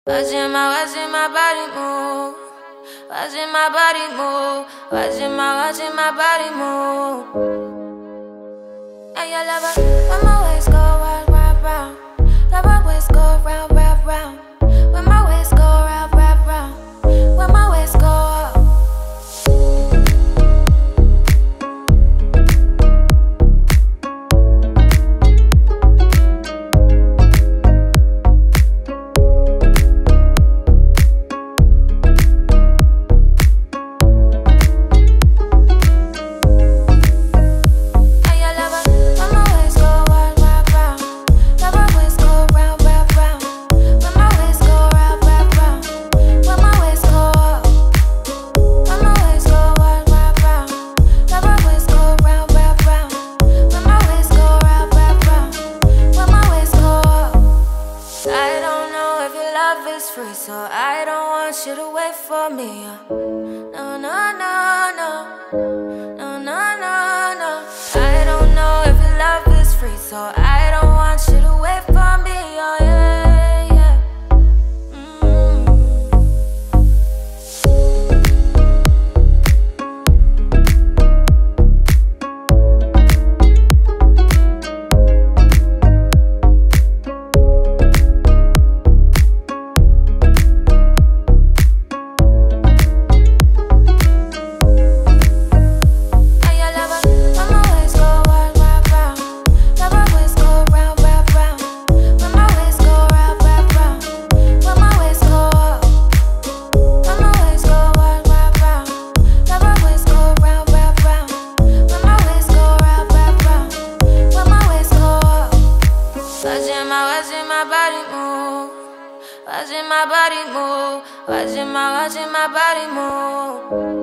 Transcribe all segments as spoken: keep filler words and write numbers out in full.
Watching my, watching my body move. Watching my body move. Watching my, watching my body move. And your lover, when my waist go round, round, round. Let my waist go round, round, round. When my waist go round, round, round. When my waist go up. Free, so I don't want you to wait for me. No, no, no, no, no, no, no, no. I don't know if your love is free, so I don't want you to wait for me. Oh yeah, yeah. Watching my body move, watching my body move, watching my, watching my body move,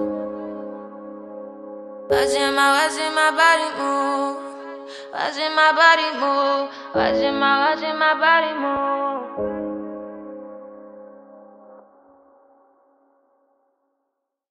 watching my, watching my body move, watching my body move, watching my, watching my body move.